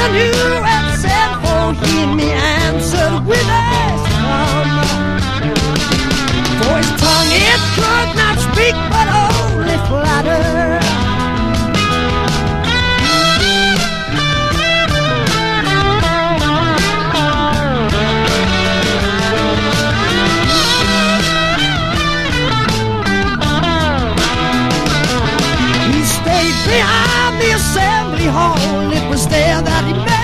knew and sent for him, he answered with a storm. For his tongue it could not speak, but only flatter. Behind the assembly hall, it was there that he met